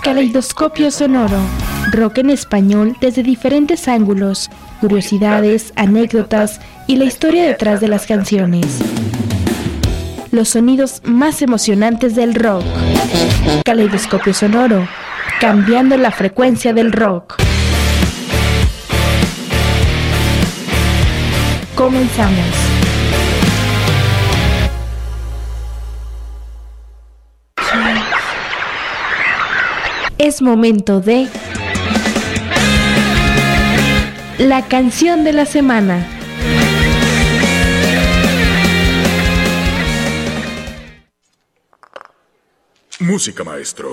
Caleidoscopio sonoro, rock en español desde diferentes ángulos, curiosidades, anécdotas y la historia detrás de las canciones. Los sonidos más emocionantes del rock. Caleidoscopio sonoro, cambiando la frecuencia del rock. Comenzamos. Es momento de la canción de la semana. Música, maestro.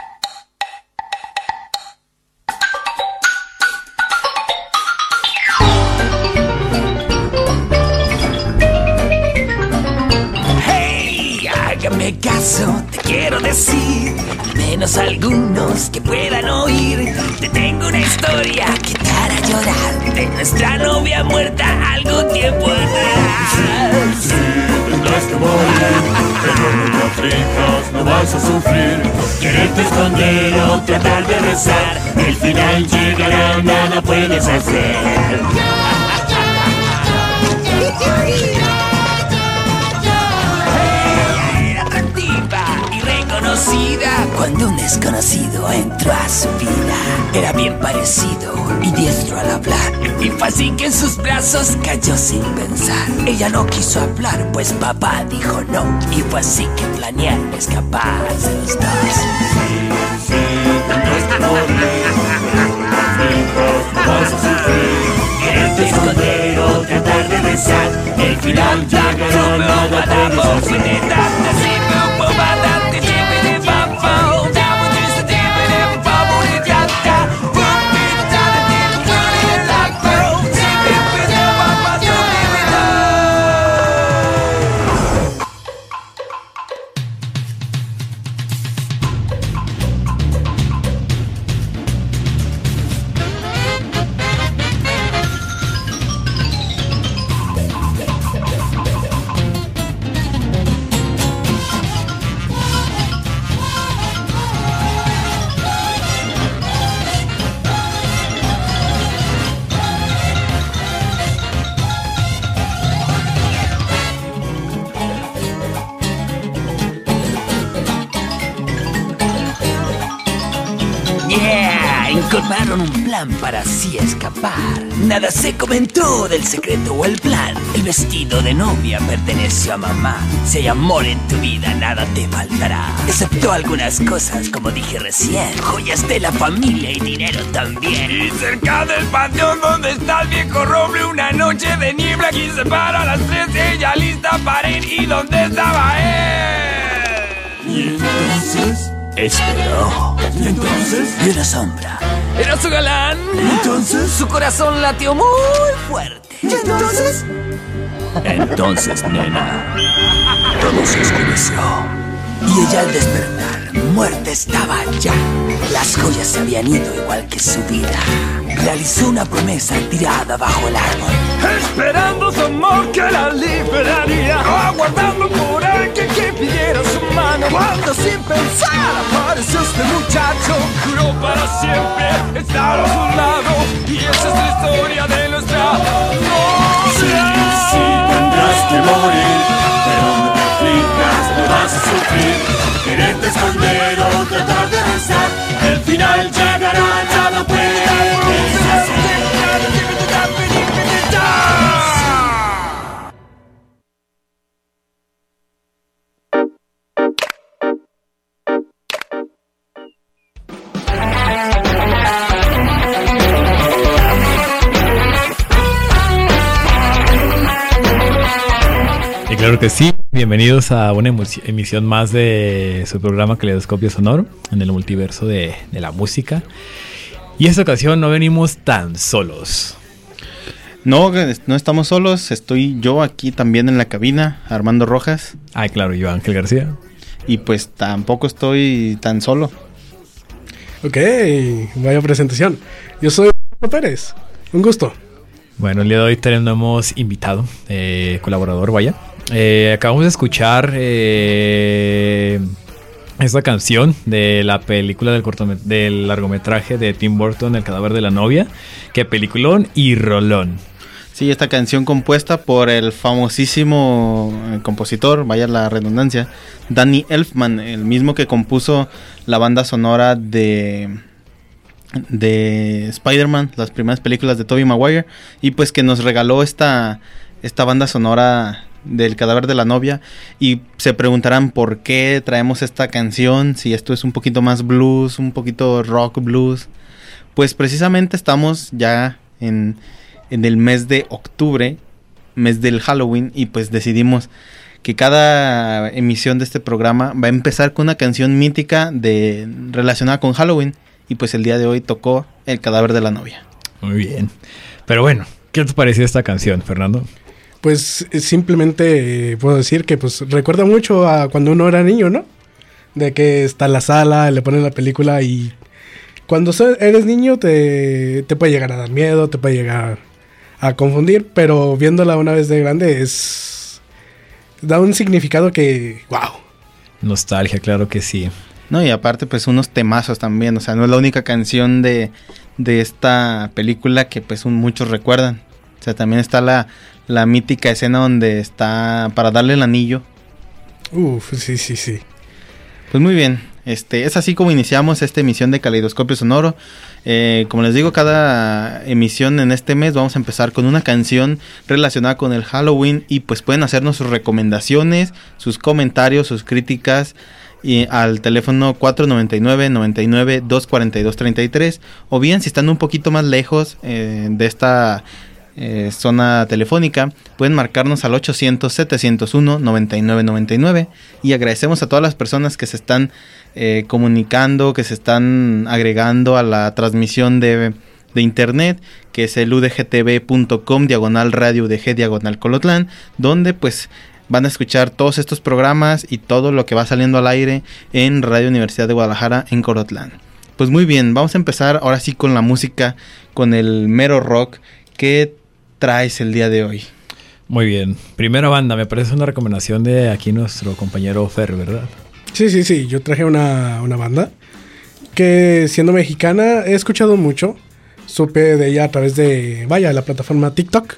Hey, hágame caso, te quiero decir, al menos algunos que puedan oír. Te tengo una historia que te hará llorar, de nuestra novia muerta algún tiempo atrás. Sí, tendrás que morir, pero no te aflijas, no vas a sufrir. Quererte esconder o tratar de rezar, el final llegará, nada puedes hacer. Cuando un desconocido entró a su vida, era bien parecido y diestro al hablar, y fue así que en sus brazos cayó sin pensar. Ella no quiso hablar, pues papá dijo no, y fue así que planearon escaparse los dos. Sí, tendrás que morir, no vas a sufrir. Quererte esconder o tratar de besar, el final llegará, nada puedes hacer. Encontraron un plan para así escapar. Nada se comentó del secreto o el plan. El vestido de novia perteneció a mamá. Si hay amor en tu vida, nada te faltará, excepto algunas cosas, como dije recién, joyas de la familia y dinero también. Y cerca del panteón donde está el viejo roble, una noche de niebla quise para las 3, ella lista para ir. ¿Y dónde estaba él? Y entonces, esperó. y entonces, Y una sombra. Era su galán. entonces, Su corazón latió muy fuerte. y entonces. Entonces, nena, todo se oscureció. Y ella al despertar, muerta estaba ya. Las joyas se habían ido igual que su vida. Realizó una promesa tirada bajo el árbol, Esperando su amor que la liberaría, aguardando por alguien que pidiera su mano. Cuando sin pensar apareció este muchacho, juró para siempre estar a su lado. Y esa es la historia de nuestra novia. Sí, tendrás que morir, pero no te aflijas, no vas a sufrir. Quererte esconder o tratar de rezar, el final llegará, nada puedes hacer. Y claro que sí, bienvenidos a una emisión más de su programa Caleidoscopio Sonoro en el multiverso de la música. Y esta ocasión no venimos tan solos. No estamos solos, estoy yo aquí también en la cabina, Armando Rojas. Ay, claro, yo Ángel García. Y pues tampoco estoy tan solo. Ok, vaya presentación. Yo soy Pérez, un gusto. Bueno, el día de hoy tenemos invitado, colaborador, vaya. Acabamos de escuchar esta canción de la película del largometraje de Tim Burton, El cadáver de la novia. Que peliculón y rolón. Sí, esta canción compuesta por el famosísimo compositor, vaya la redundancia, Danny Elfman, el mismo que compuso la banda sonora de Spider-Man, las primeras películas de Tobey Maguire, y pues que nos regaló esta banda sonora del cadáver de la novia. Y se preguntarán por qué traemos esta canción, si esto es un poquito más blues, un poquito rock blues. Pues precisamente estamos ya en el mes de octubre, mes del Halloween, y pues decidimos que cada emisión de este programa va a empezar con una canción mítica relacionada con Halloween, y pues el día de hoy tocó El cadáver de la novia. Muy bien. Pero bueno, ¿qué te pareció esta canción, Fernando? Pues simplemente puedo decir que pues recuerda mucho a cuando uno era niño, ¿no? De que está en la sala, le ponen la película y cuando eres niño te puede llegar a dar miedo, te puede llegar a confundir, pero viéndola una vez de grande da un significado que wow. Nostalgia, claro que sí. No, y aparte pues unos temazos también, o sea, no es la única canción de esta película que pues muchos recuerdan. O sea, también está la mítica escena donde está para darle el anillo. Sí. Pues muy bien, es así como iniciamos esta emisión de Caleidoscopio Sonoro. Como les digo, cada emisión en este mes vamos a empezar con una canción relacionada con el Halloween, y pues pueden hacernos sus recomendaciones, sus comentarios, sus críticas al teléfono 499-99-242-33, o bien si están un poquito más lejos de esta zona telefónica, pueden marcarnos al 800-701-9999. Y agradecemos a todas las personas que se están comunicando, que se están agregando a la transmisión de internet, que es el udgtv.com/radio udg/Colotlán, donde pues van a escuchar todos estos programas y todo lo que va saliendo al aire en Radio Universidad de Guadalajara en Colotlán. Pues muy bien, vamos a empezar ahora sí con la música, con el mero rock. ¿Qué traes el día de hoy? Muy bien. Primera banda, me parece una recomendación de aquí nuestro compañero Fer, ¿verdad? Sí. Yo traje una banda que, siendo mexicana, he escuchado mucho. Supe de ella a través de, la plataforma TikTok.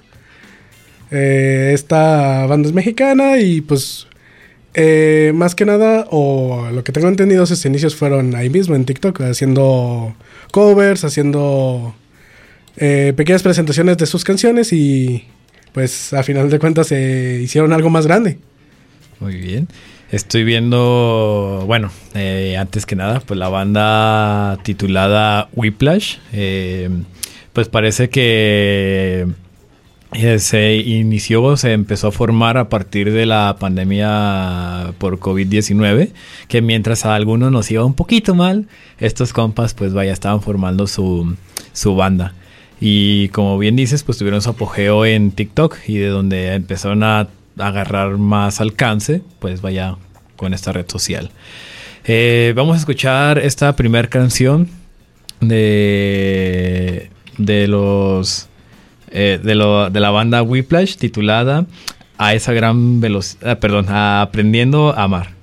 Esta banda es mexicana y pues más que nada, o lo que tengo entendido, sus inicios fueron ahí mismo en TikTok, haciendo covers, haciendo pequeñas presentaciones de sus canciones, y pues a final de cuentas se hicieron algo más grande. Muy bien. Estoy viendo, antes que nada, pues la banda titulada Whiplash, pues parece que se empezó a formar a partir de la pandemia por COVID-19, que mientras a algunos nos iba un poquito mal, estos compas pues estaban formando su banda. Y como bien dices, pues tuvieron su apogeo en TikTok, y de donde empezaron a agarrar más alcance, pues con esta red social. Vamos a escuchar esta primera canción de la banda Whiplash, titulada A esa gran velocidad, Aprendiendo a amar.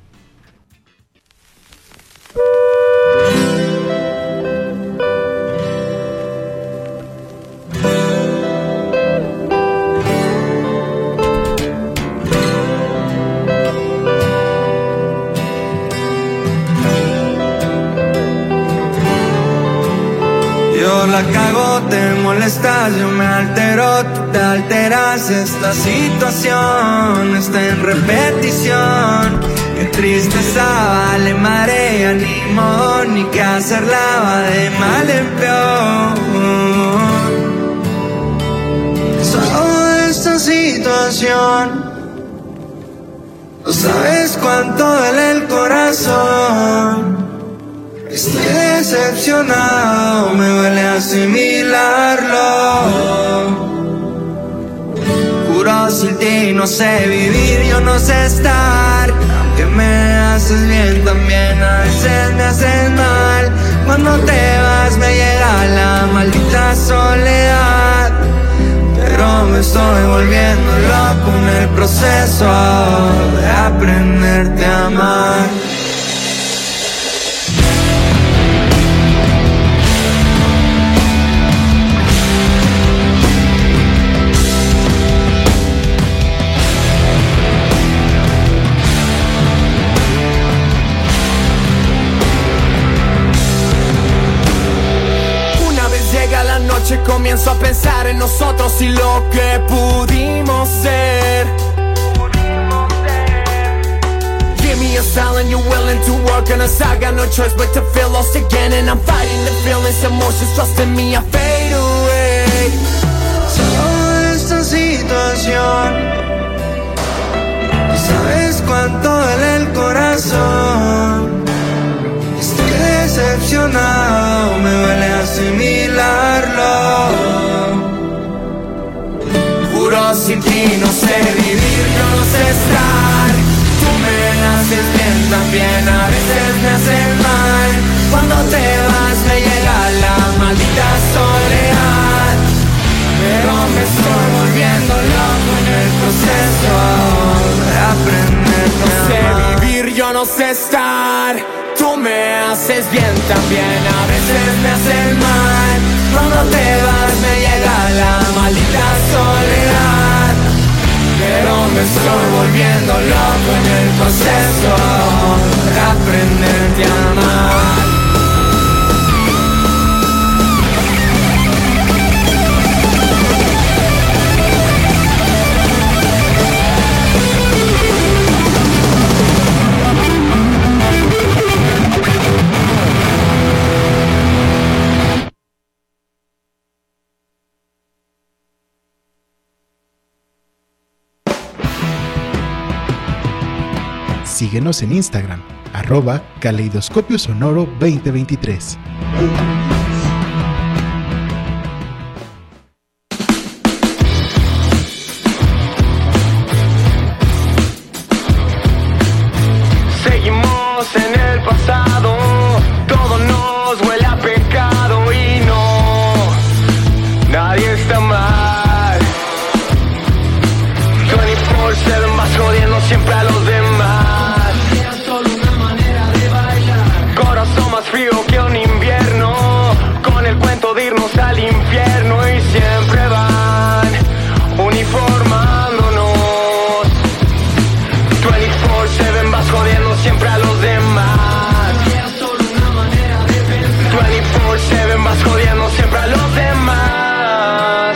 La cago, te molestas, yo me altero, tú te alteras. Esta situación está en repetición. Qué tristeza, vale marea, ni modo ni qué hacerla, va de mal en peor. Solo esta situación, no sabes cuánto duele el corazón. Estoy decepcionado, me duele asimilarlo. Juro sin ti no sé vivir, yo no sé estar. Aunque me haces bien también a veces me haces mal. Cuando te vas me llega la maldita soledad. Pero me estoy volviendo loco en el proceso de aprenderte a amar. noche comienzo a pensar en nosotros y lo que pudimos ser. Give me a sign and you're willing to work on us. I got no choice but to feel lost again, and I'm fighting the feelings, emotions, trusting me, I fade away. Solo esta situación, y sabes cuánto duele el corazón. Estoy decepcionado, me duele asimilarlo. Juro sin ti no sé vivir, yo no sé estar. Tú me haces bien también, a veces me haces mal. Cuando te vas me llega la maldita soledad, pero me estoy volviendo loco en el proceso de aprender. No sé vivir, yo no sé estar. Tú me haces bien también, a veces me haces mal. Cuando te vas me llega la maldita soledad, pero me estoy volviendo loco en el proceso de aprenderte a amar. Síguenos en Instagram, @Caleidoscopio Sonoro 2023. Seguimos en el pasado, todo nos huele a pecado y no, nadie está mal. 24/7 vas jodiendo siempre a los demás. Más frío que un invierno, con el cuento de irnos al infierno, y siempre van uniformándonos. 24/7 vas jodiendo siempre a los demás. 24/7 vas jodiendo siempre a los demás.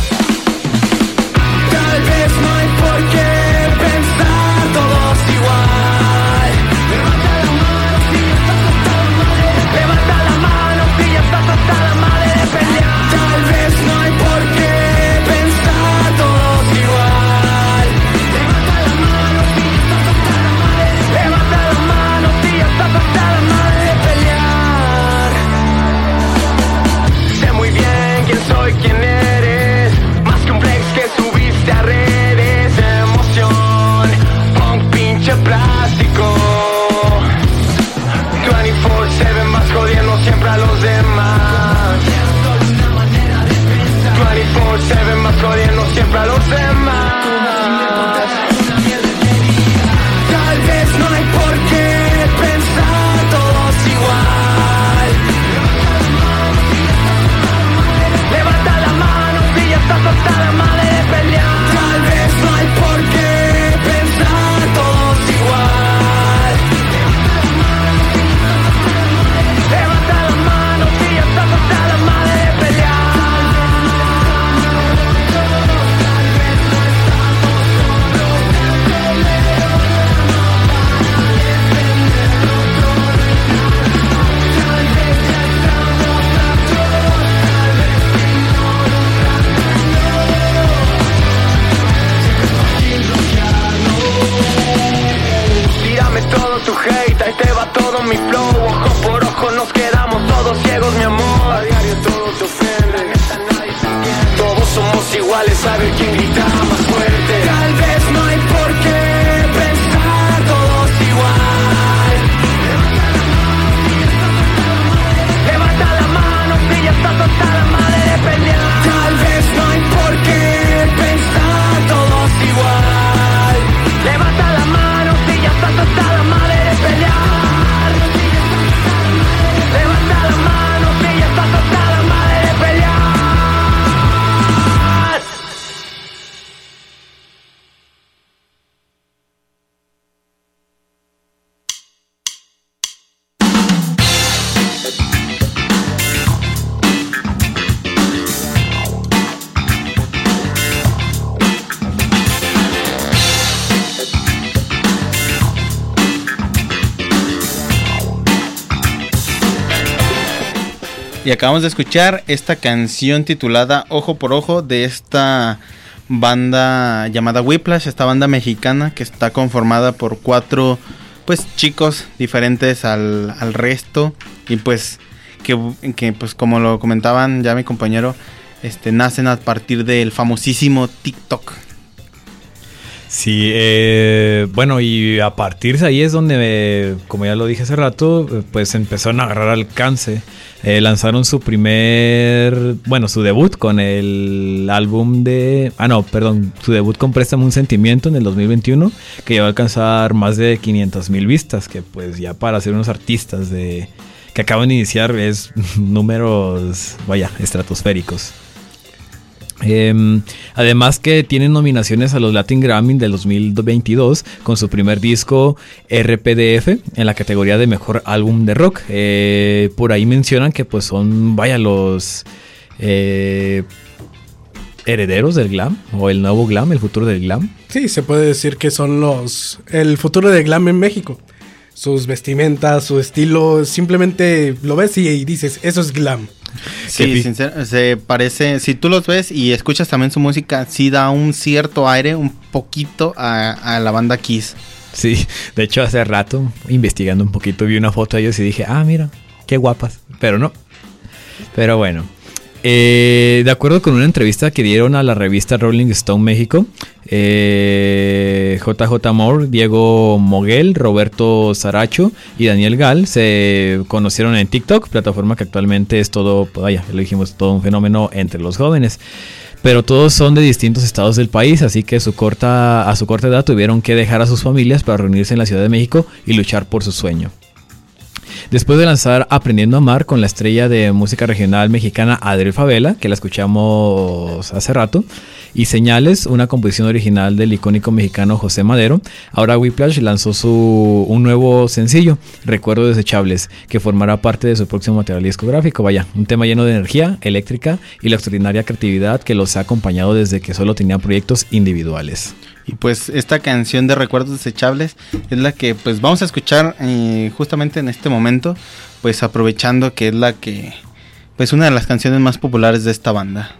Tal vez no hay por qué pensar todos igual. Tal vez no hay por qué pensar todos igual. Levanta la mano si ya estás hasta la madre de pelear. Sé muy bien quién soy, quién eres. Más que un flex que subiste a redes. Emoción, punk, pinche plástico. 24/7 vas jodiendo siempre a los demás. 24/7 vas jodiendo siempre a los demás. Tal vez no hay por qué pensar todos igual. Levanta la mano si ya estás hasta la madre de pelear. Tal vez no hay por qué pensar todos igual. Levanta la mano si ya estás hasta la madre de pelear. Tírame todo tu hate, ahí te va todo mi flow. Ojo por ojo nos quedamos todos ciegos, mi amor. A diario todo te ofende, todos somos iguales, a ver quién grita más fuerte. Tal vez no hay por qué pensar todos igual. Levanta la mano si ya estás hasta la madre de pelear. Tal vez no hay por qué pensar todos igual. Levanta la mano si ya estás hasta la madre de pelear. Y acabamos de escuchar esta canción titulada Ojo por Ojo de esta banda llamada Whiplash, esta banda mexicana que está conformada por 4 pues chicos diferentes al resto y pues que pues como lo comentaban ya mi compañero, nacen a partir del famosísimo TikTok. Sí, bueno, y a partir de ahí es donde, como ya lo dije hace rato, pues empezaron a agarrar alcance. Lanzaron su debut con el álbum su debut con Préstame un Sentimiento en el 2021, que llegó a alcanzar más de 500,000 vistas, que pues ya para ser unos artistas que acaban de iniciar es números, estratosféricos. Además que tienen nominaciones a los Latin Grammy del 2022 con su primer disco RPDF en la categoría de mejor álbum de rock. Por ahí mencionan que pues son los herederos del glam o el nuevo glam, el futuro del glam. Sí, se puede decir que son el futuro del glam en México. Sus vestimentas, su estilo, simplemente lo ves y dices, eso es glam. Sí, se parece, si tú los ves y escuchas también su música, sí da un cierto aire, un poquito a la banda Kiss. Sí, de hecho hace rato, investigando un poquito, vi una foto de ellos y dije, mira, qué guapas, pero no. Pero bueno, de acuerdo con una entrevista que dieron a la revista Rolling Stone México, JJ Moore, Diego Moguel, Roberto Saracho y Daniel Gal se conocieron en TikTok, plataforma que actualmente es todo, lo dijimos, todo un fenómeno entre los jóvenes. Pero todos son de distintos estados del país, así que a su corta edad tuvieron que dejar a sus familias para reunirse en la Ciudad de México y luchar por su sueño. Después de lanzar Aprendiendo a Amar con la estrella de música regional mexicana Adriel Favela, que la escuchamos hace rato, y Señales, una composición original del icónico mexicano José Madero, ahora Whiplash lanzó un nuevo sencillo, Recuerdos Desechables, que formará parte de su próximo material discográfico. Un tema lleno de energía eléctrica y la extraordinaria creatividad que los ha acompañado desde que solo tenían proyectos individuales. Y pues esta canción de Recuerdos Desechables es la que pues vamos a escuchar justamente en este momento, pues aprovechando que es pues una de las canciones más populares de esta banda.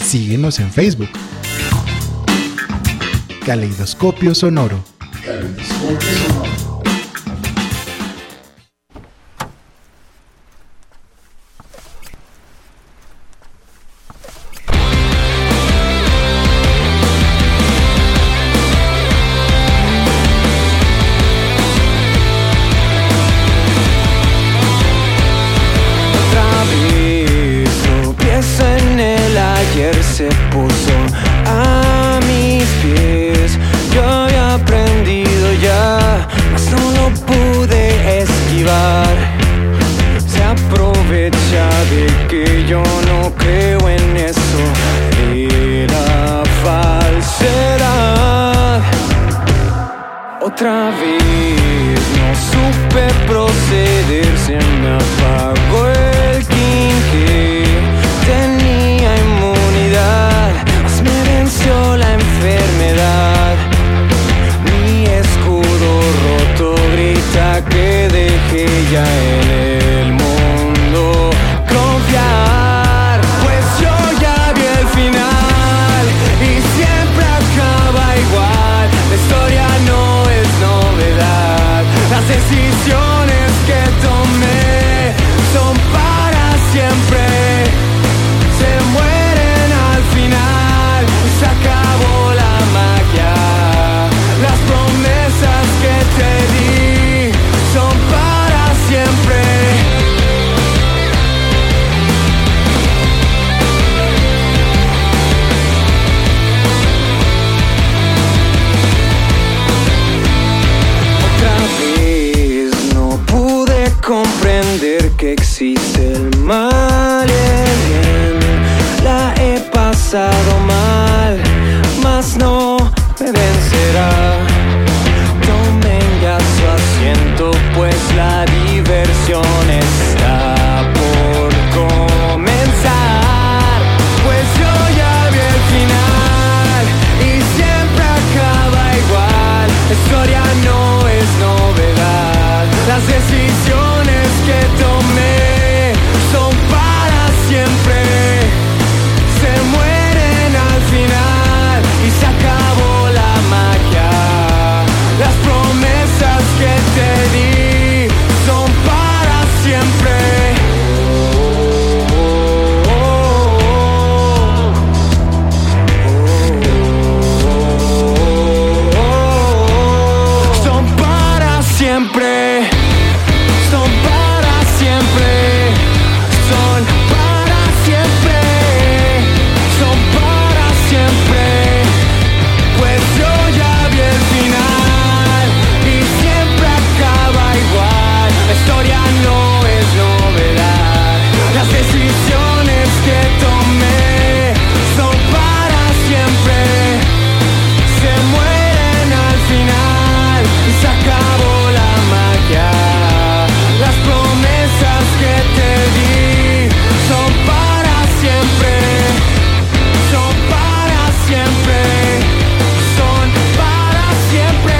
Síguenos en Facebook. Caleidoscopio Sonoro. Se puso a mis pies. Yo había aprendido ya, mas no lo pude esquivar. Se aprovecha de que yo no creo en eso. Era falsedad. Otra vez no supe proceder, se me apagó el quinqué. Tenía mas me venció la enfermedad. Mi escudo roto grita que dejé ya en el mundo confiar. Pues yo ya vi el final y siempre acaba igual. La historia no es novedad. Las decisiones que tomé son para siempre. Se mueren al final, se acabó la magia. Las promesas que te di son para siempre. Otra vez no pude comprender que existe el mal y el bien. La he pasado mal, mas no me vencerá. Tomen ya su asiento, pues la diversión está por comenzar. Pues yo ya vi el final y siempre acaba igual. La historia no es novedad. Las decisiones que tomé son para siempre. Se mueren al final y se acabó la magia. Las promesas que te di son para siempre. Son para siempre. Son para siempre. Son para siempre. Son para siempre. Pues yo ya vi el final y siempre acaba igual. La historia no es novedad. Las decisiones que tomé son para siempre. Se mueren al final y se acabó la magia. Las promesas que te di son para siempre. Son para siempre. Son para siempre.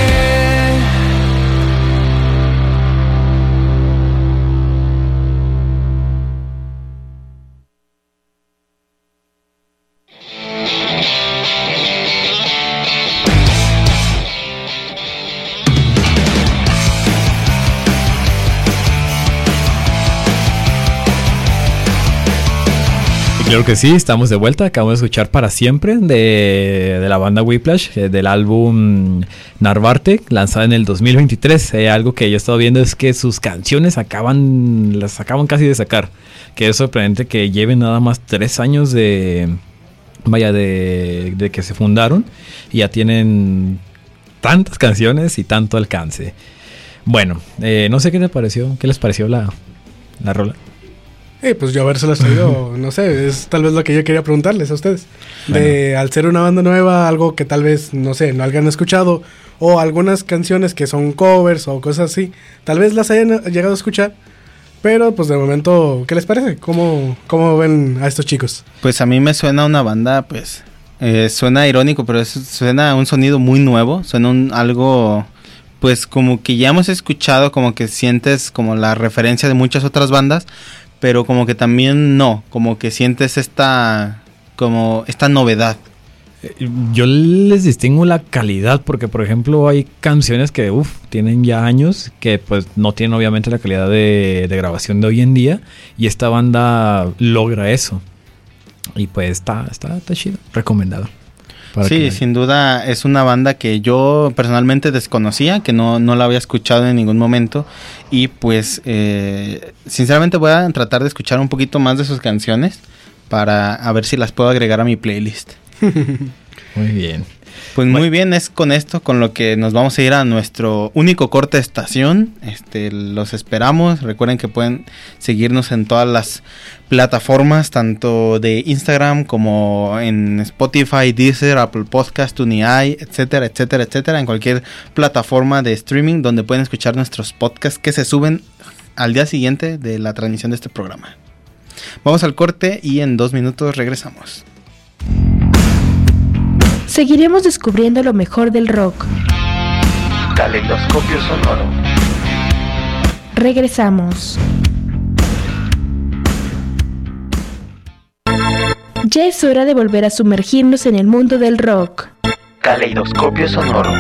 Claro que sí, estamos de vuelta. Acabamos de escuchar Para Siempre de la banda Whiplash, del álbum Narvarte, lanzado en el 2023. Algo que yo he estado viendo es que sus canciones las acaban casi de sacar. Que es sorprendente que lleven nada más 3 años de que se fundaron y ya tienen tantas canciones y tanto alcance. Bueno, no sé qué les pareció la rola. Pues yo habérselas traído, no sé, es tal vez lo que yo quería preguntarles a ustedes. Bueno. Al ser una banda nueva, algo que tal vez, no sé, no hayan escuchado, o algunas canciones que son covers o cosas así, tal vez las hayan llegado a escuchar, pero pues de momento, ¿qué les parece? ¿Cómo ven a estos chicos? Pues a mí me suena una banda, pues, suena irónico, pero suena un sonido muy nuevo, suena algo, pues como que ya hemos escuchado, como que sientes como la referencia de muchas otras bandas, pero como que también no, como que sientes como esta novedad? Yo les distingo la calidad porque, por ejemplo, hay canciones que tienen ya años que pues no tienen obviamente la calidad de grabación de hoy en día, y esta banda logra eso. Y pues está chido, recomendado. Sí, sin duda es una banda que yo personalmente desconocía, que no la había escuchado en ningún momento, y pues sinceramente voy a tratar de escuchar un poquito más de sus canciones para a ver si las puedo agregar a mi playlist. Muy bien. Pues muy bien, es con esto con lo que nos vamos a ir a nuestro único corte de estación. Los esperamos. Recuerden que pueden seguirnos en todas las plataformas, tanto de Instagram como en Spotify, Deezer, Apple Podcast, TuneIn, etcétera, etcétera, etcétera, en cualquier plataforma de streaming donde pueden escuchar nuestros podcasts que se suben al día siguiente de la transmisión de este programa. Vamos al corte y en 2 minutos regresamos. Seguiremos descubriendo lo mejor del rock. Caleidoscopio sonoro. Regresamos. Ya es hora de volver a sumergirnos en el mundo del rock. Caleidoscopio sonoro.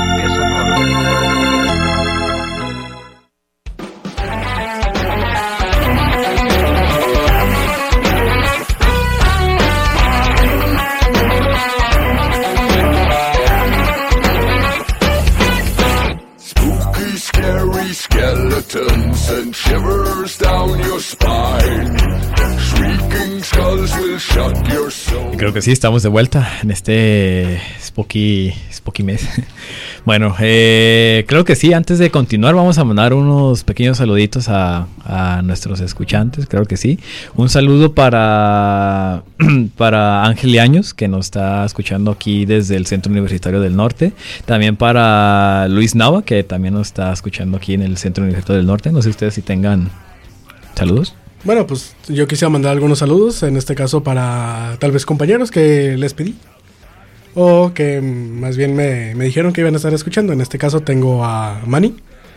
Skeletons and shivers down your spine. Shrieking skulls will shut your soul. Creo que sí, estamos de vuelta en este spooky mes. Bueno, creo que sí, antes de continuar vamos a mandar unos pequeños saluditos a nuestros escuchantes, creo que sí. Un saludo para Ángel Yaños, que nos está escuchando aquí desde el Centro Universitario del Norte. También para Luis Nava, que también nos está escuchando aquí en el Centro Universitario del Norte. No sé ustedes si tengan saludos. Bueno, pues yo quisiera mandar algunos saludos, en este caso para tal vez compañeros que les pedí, o que más bien me dijeron que iban a estar escuchando. En este caso tengo a Manny,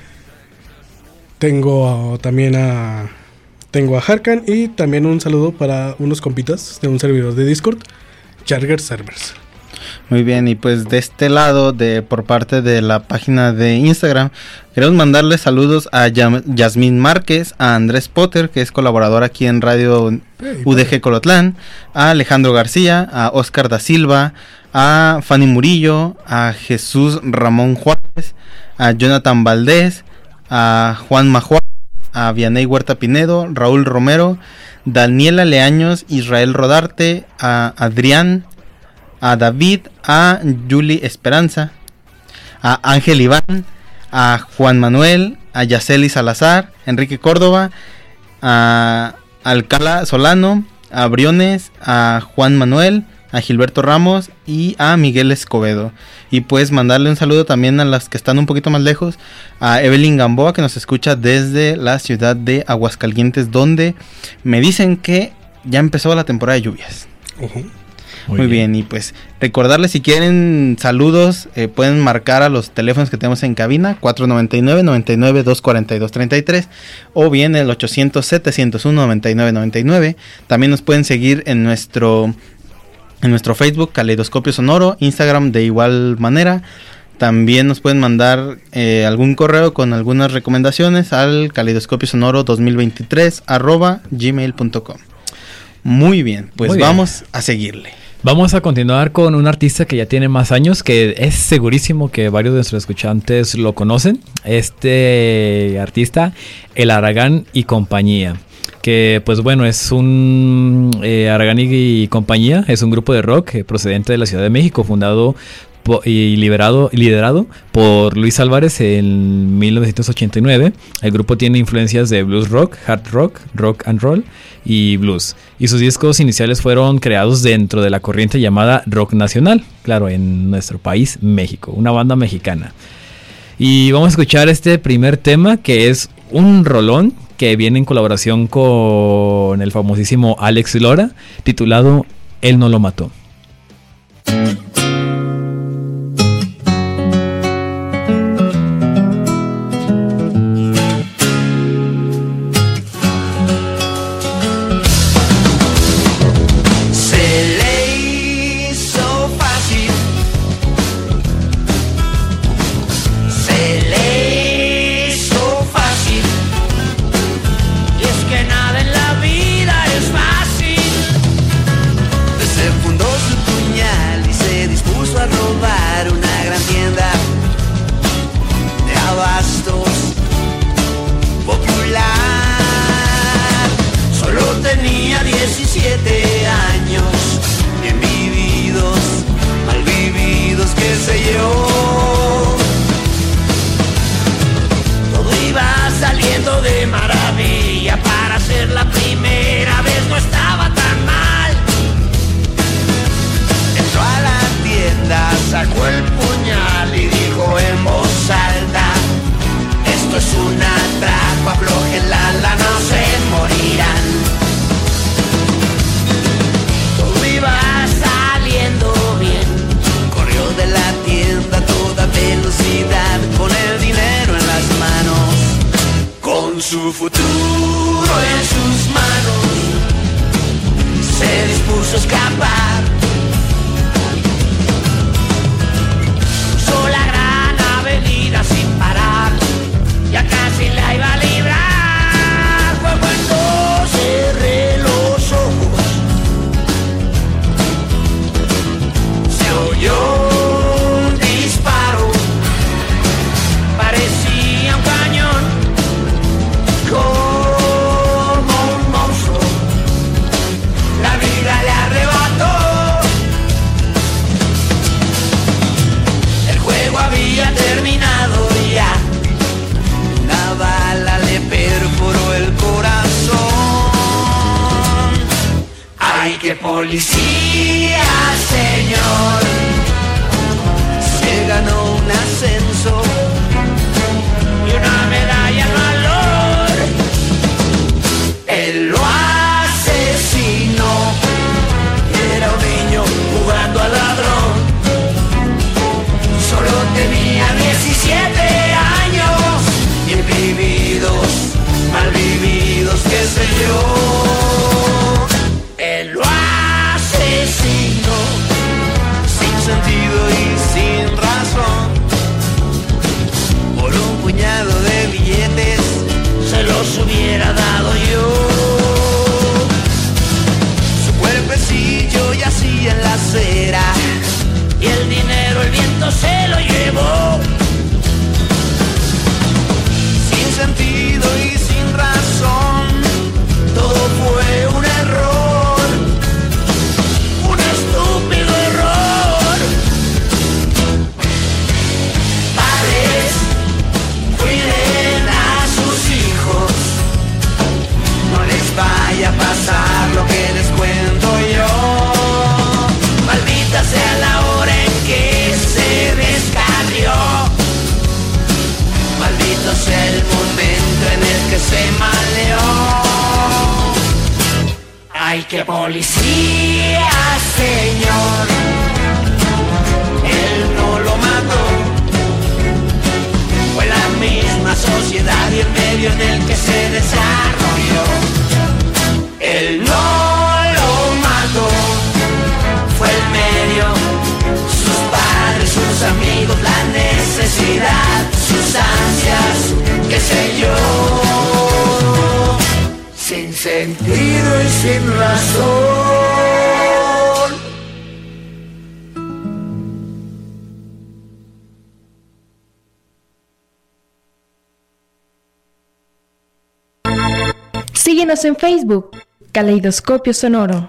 tengo a Harkan, y también un saludo para unos compitas de un servidor de Discord, Charger Servers. Muy bien, y pues de este lado, por parte de la página de Instagram, queremos mandarle saludos a Yasmín Márquez, a Andrés Potter, que es colaborador aquí en Radio UDG Colotlán, a Alejandro García, a Oscar da Silva, a Fanny Murillo, a Jesús Ramón Juárez, a Jonathan Valdés, a Juan Majuá, a Vianey Huerta Pinedo, Raúl Romero, Daniela Leaños, Israel Rodarte, a Adrián, a David, a Yuli Esperanza, a Ángel Iván, a Juan Manuel, a Yaceli Salazar, Enrique Córdoba, a Alcala Solano, a Briones, a Juan Manuel, a Gilberto Ramos y a Miguel Escobedo. Y pues mandarle un saludo también a las que están un poquito más lejos, a Evelyn Gamboa, que nos escucha desde la ciudad de Aguascalientes, donde me dicen que ya empezó la temporada de lluvias. Muy bien, y pues recordarles, si quieren saludos, pueden marcar a los teléfonos que tenemos en cabina, 499-99-242-33, o bien el 800-701-9999. También nos pueden seguir en nuestro Facebook, Caleidoscopio Sonoro, Instagram de igual manera. También nos pueden mandar algún correo con algunas recomendaciones al caleidoscopiosonoro2023@gmail.com. Muy bien, pues vamos a seguirle. Vamos a continuar con un artista que ya tiene más años, que es segurísimo que varios de nuestros escuchantes lo conocen. Este artista, El Aragán y Compañía, que pues bueno, es un Aragán y Compañía, es un grupo de rock procedente de la Ciudad de México, fundado y liderado por Luis Álvarez en 1989. El grupo tiene influencias de blues rock, hard rock, rock and roll y blues. Y sus discos iniciales fueron creados dentro de la corriente llamada rock nacional, claro, en nuestro país, México, una banda mexicana. Y vamos a escuchar este primer tema, que es un rolón que viene en colaboración con el famosísimo Alex Lora, titulado Él no lo mató. Se le velocidad con el dinero en las manos, con su futuro en sus manos, se dispuso a escapar. Cruzó la gran avenida sin parar, ya casi la iba a librar. Fue cuando cerré los ojos, se oyó un disparo, parecía un cañón, como un monstruo, la vida le arrebató. El juego había terminado ya, una bala le perforó el corazón. ¡Ay, qué policía, señor! Se ganó un ascenso y una medalla al valor. Él lo asesinó, era un niño jugando al ladrón. Solo tenía 17 años, bien vividos, mal vividos, qué sé yo. Él lo asesinó, sin sentido y sin razón. Por un puñado de billetes se los hubiera dado yo. Su cuerpecillo yacía en la acera y el dinero el viento se lo llevó. Sin sentido y sin razón, todo fue un error, un estúpido error. Padres, cuiden a sus hijos, no les vaya a pasar lo que les cuento yo. Maldita sea la hora en que se descarrió, maldito sea el momento en el que se maleó. ¡Ay, qué policía, señor! Él no lo mató, fue la misma sociedad y el medio en el que se desarrolló. Él no lo mató, fue el medio, sus padres, sus amigos, la necesidad, sus ansias, qué sé yo. Sin sentido y sin razón. Síguenos en Facebook, Caleidoscopio Sonoro.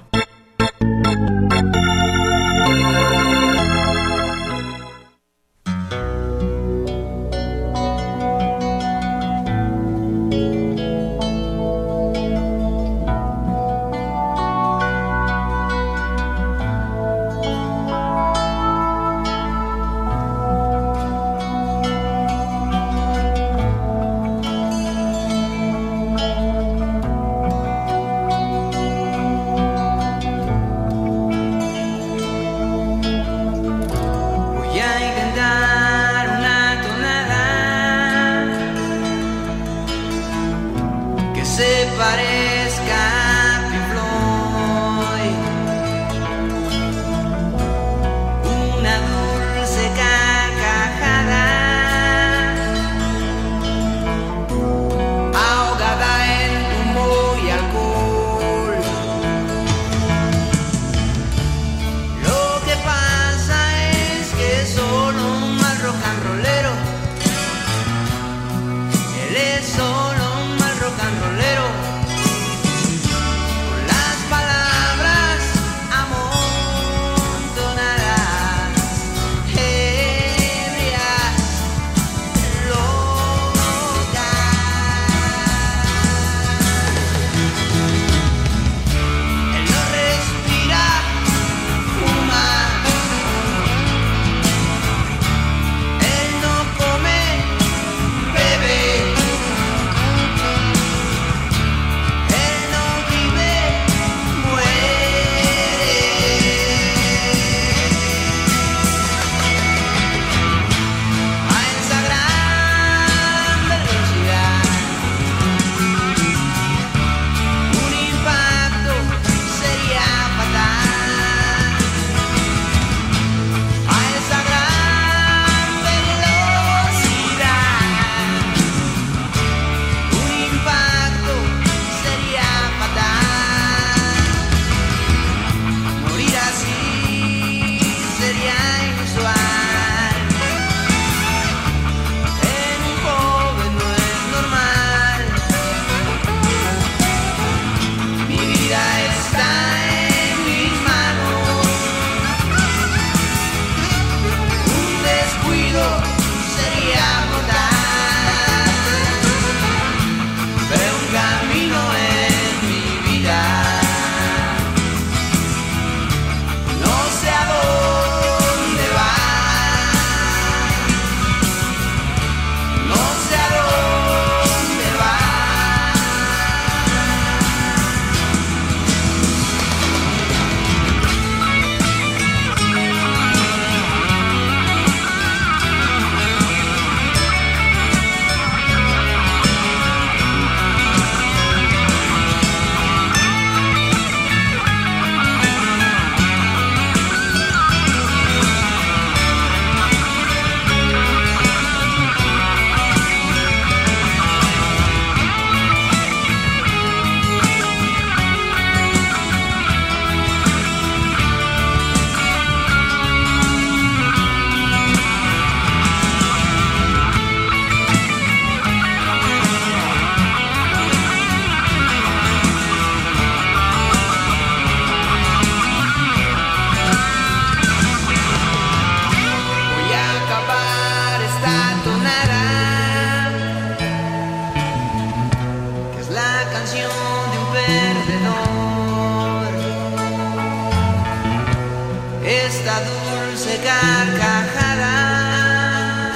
esta dulce carcajada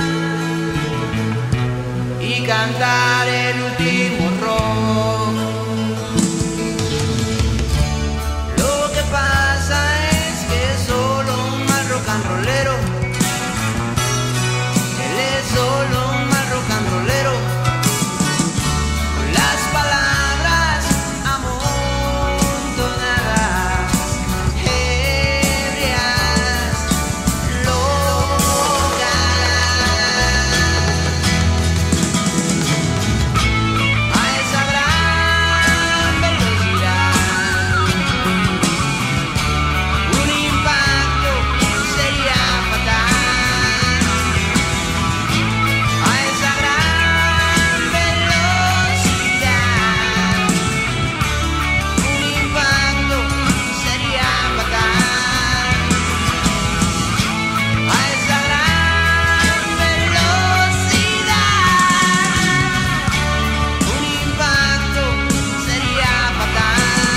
y cantar el último rock. Lo que pasa es que es solo un mal rock and rollero. Él es solo un mal rock and rollero. Con las palabras amontonadas, ebrias, locas. A esa gran velocidad, un impacto sería fatal. A esa gran velocidad, un impacto sería fatal. A esa gran velocidad, un impacto sería fatal.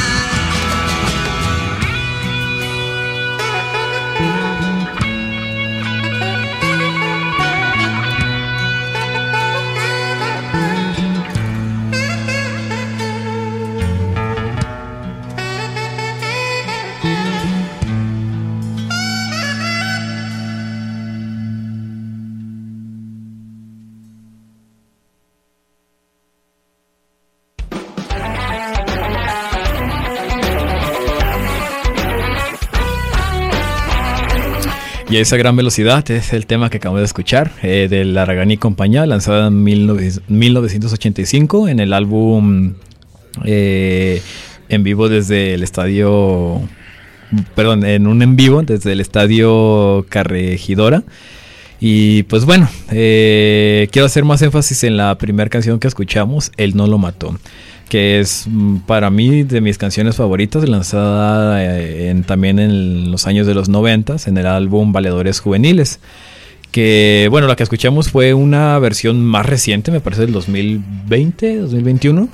Y esa gran velocidad es el tema que acabamos de escuchar, de Larragan y compañía, lanzada en 1985 en el álbum en vivo desde el estadio, perdón, en un en vivo desde el estadio Corregidora. Y pues bueno, quiero hacer más énfasis en la primera canción que escuchamos, Él no lo mató, que es para mí de mis canciones favoritas, lanzada también en los años de los 90 en el álbum Valedores Juveniles. Que bueno, la que escuchamos fue una versión más reciente, me parece del 2020, 2021.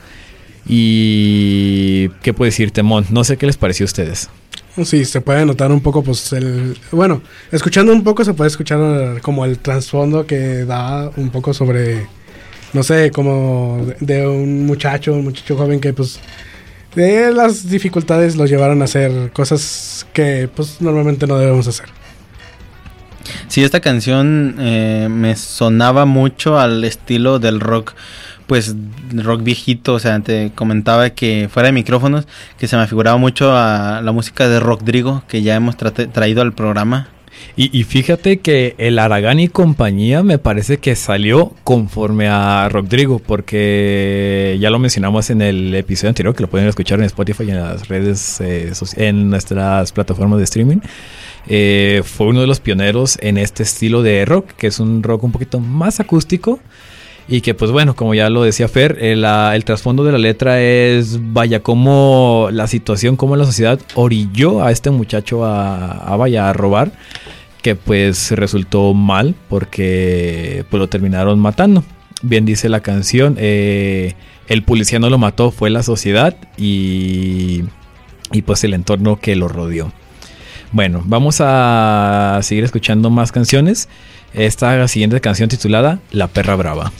Y ¿qué puedo decirte, Mon? No sé qué les pareció a ustedes. Sí, se puede notar un poco, pues, bueno, escuchando un poco se puede escuchar como el trasfondo que da un poco sobre, no sé, como de un muchacho joven que, pues, de las dificultades lo llevaron a hacer cosas que, pues, normalmente no debemos hacer. Sí, esta canción me sonaba mucho al estilo del rock, pues rock viejito. O sea, te comentaba que fuera de micrófonos que se me figuraba mucho a la música de Rodrigo, que ya hemos traído al programa. Y fíjate que el Larragan y compañía me parece que salió conforme a Rodrigo, porque ya lo mencionamos en el episodio anterior, que lo pueden escuchar en Spotify y en las redes, en nuestras plataformas de streaming. Fue uno de los pioneros en este estilo de rock, que es un rock un poquito más acústico. Y que pues bueno, como ya lo decía Fer, el trasfondo de la letra es, vaya, cómo la situación, cómo la sociedad orilló a este muchacho a robar, que pues resultó mal porque pues lo terminaron matando. Bien dice la canción, el policía no lo mató, fue la sociedad y pues el entorno que lo rodeó. Bueno, vamos a seguir escuchando más canciones. Esta siguiente canción titulada La Perra Brava.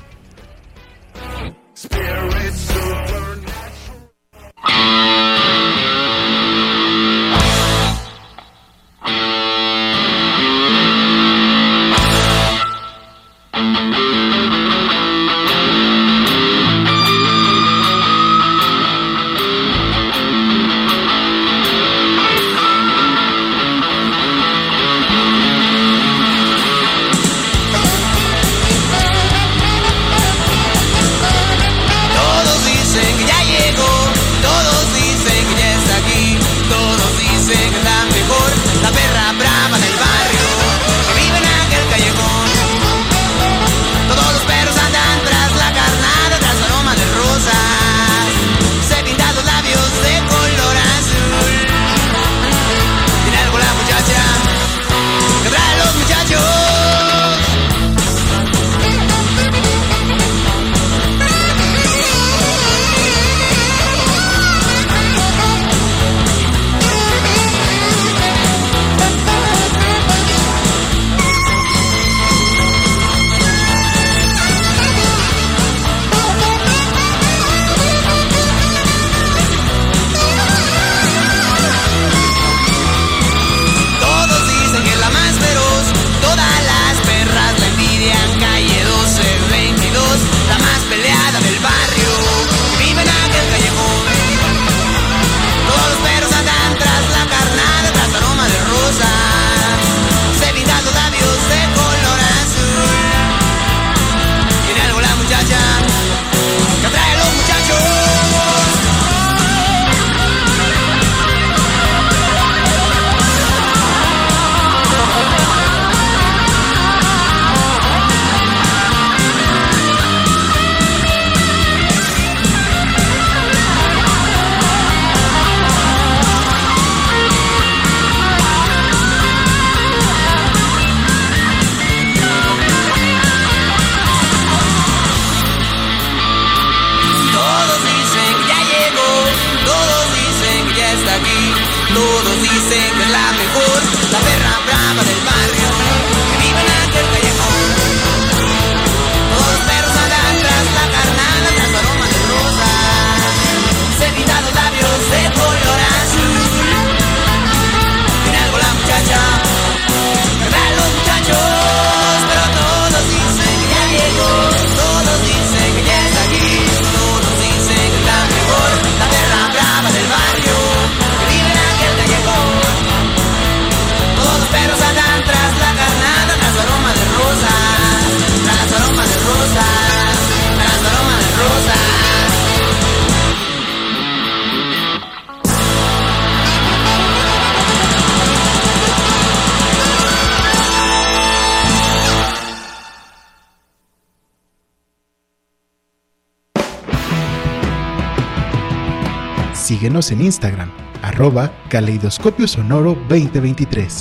Síguenos en Instagram, @Caleidoscopio Sonoro 2023.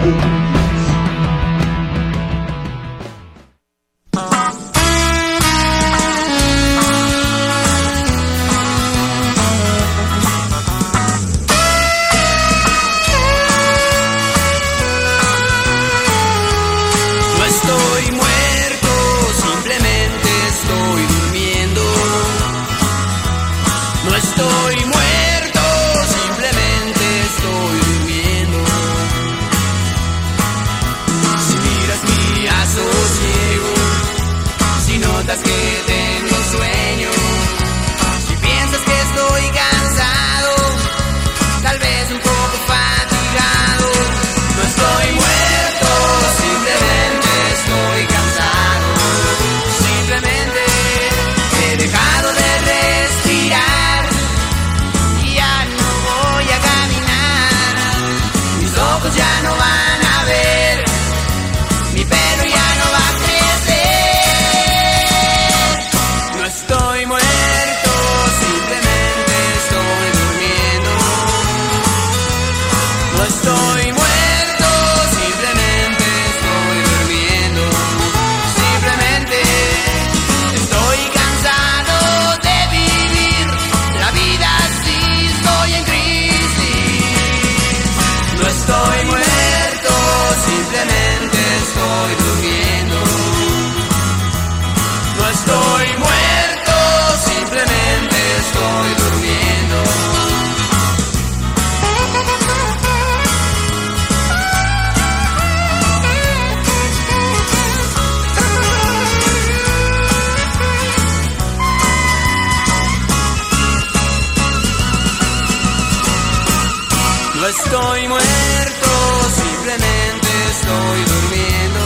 estoy muerto, simplemente estoy durmiendo.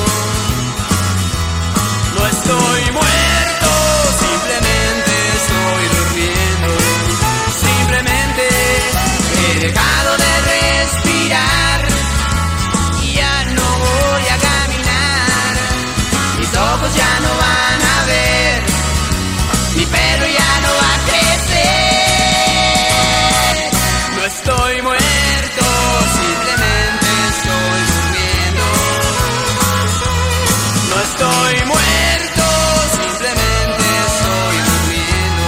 No estoy muerto, simplemente estoy durmiendo. Simplemente he dejado de respirar y ya no voy a caminar. Mis ojos ya no van a ver, mi pelo ya no va a crecer. No estoy muerto, simplemente estoy durmiendo. No estoy muerto, simplemente estoy durmiendo.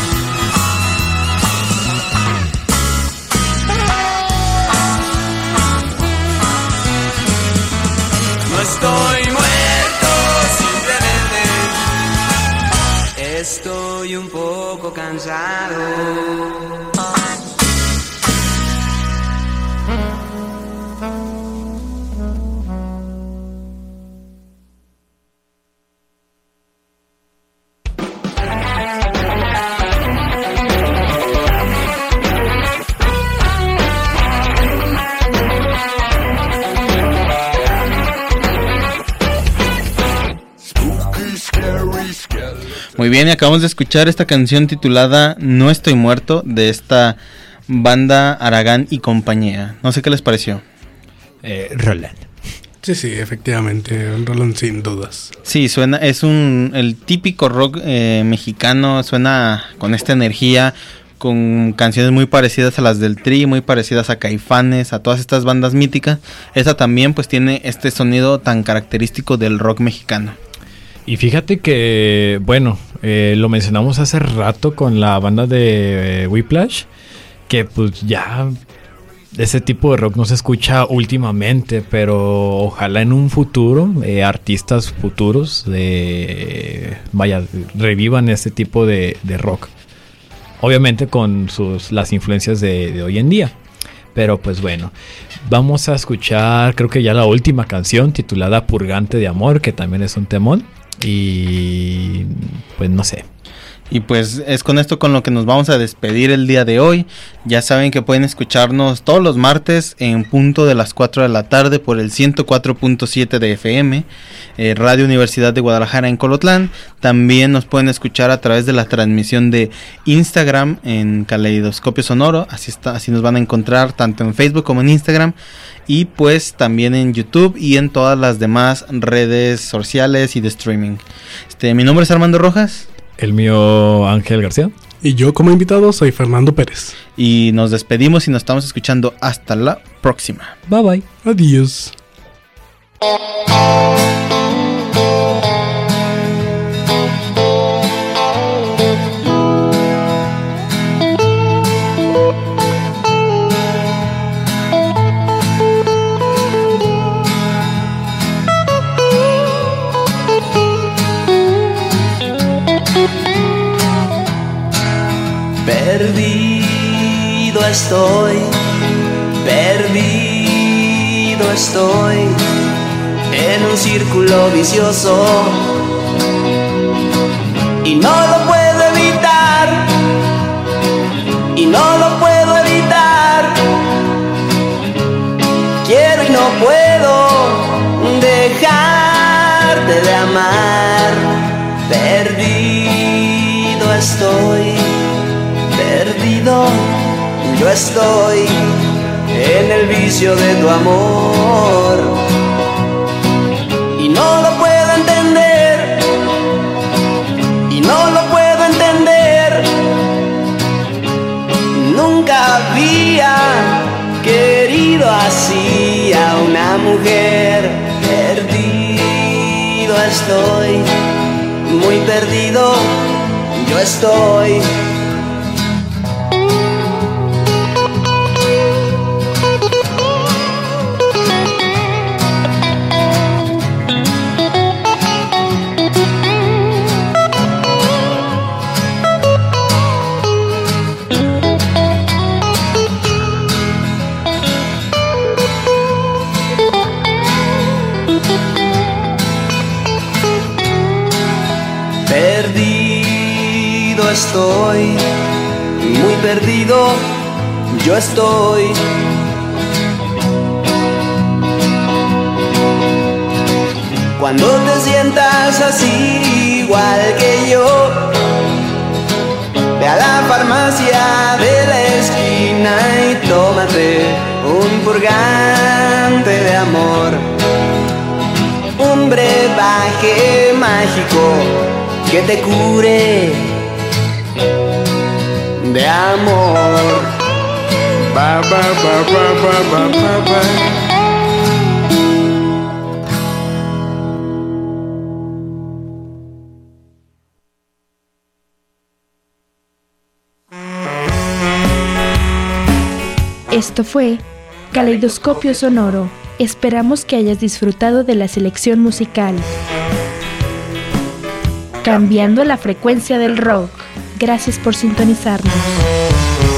No estoy muerto, simplemente estoy un poco cansado. Muy bien, y acabamos de escuchar esta canción titulada No estoy muerto, de esta banda Aragán y compañía. No sé qué les pareció. Roland. Sí, efectivamente, un Roland sin dudas. Sí, suena, es el típico rock mexicano, suena con esta energía, con canciones muy parecidas a las del Tri, muy parecidas a Caifanes, a todas estas bandas míticas. Esta también pues tiene este sonido tan característico del rock mexicano. Y fíjate que, bueno, lo mencionamos hace rato con la banda de Whiplash, que pues ya ese tipo de rock no se escucha últimamente, pero ojalá en un futuro artistas futuros revivan este tipo de rock. Obviamente con las influencias de hoy en día. Pero pues bueno, vamos a escuchar creo que ya la última canción titulada Purgante de Amor, que también es un temón. Y pues no sé. Y pues es con esto con lo que nos vamos a despedir el día de hoy. Ya saben que pueden escucharnos todos los martes en punto de las 4 de la tarde por el 104.7 de FM, Radio Universidad de Guadalajara en Colotlán. También nos pueden escuchar a través de la transmisión de Instagram en Caleidoscopio Sonoro. Así nos van a encontrar tanto en Facebook como en Instagram. Y pues también en YouTube y en todas las demás redes sociales y de streaming. Mi nombre es Armando Rojas. El mío, Ángel García. Y yo como invitado soy Fernando Pérez. Y nos despedimos y nos estamos escuchando hasta la próxima. Bye bye. Adiós. Perdido estoy en un círculo vicioso y no lo puedo evitar, y no lo puedo evitar. Quiero y no puedo dejarte de amar. Perdido estoy, perdido yo estoy en el vicio de tu amor y no lo puedo entender, y no lo puedo entender. Nunca había querido así a una mujer. Perdido estoy, muy perdido yo estoy. Perdido estoy, muy perdido yo estoy. Cuando te sientas así igual que yo, ve a la farmacia de la esquina y tómate un purgante de amor, un brebaje mágico que te cure de amor. Ba, ba, ba, ba, ba, ba, ba, ba. Esto fue Caleidoscopio Sonoro. Esperamos que hayas disfrutado de la selección musical. Cambiando la frecuencia del rock. Gracias por sintonizarnos.